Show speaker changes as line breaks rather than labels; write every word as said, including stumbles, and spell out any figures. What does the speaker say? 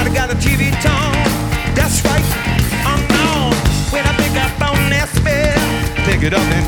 Everybody got a T V tone. That's right. I'm on. When I pick up on that spell, pick it up and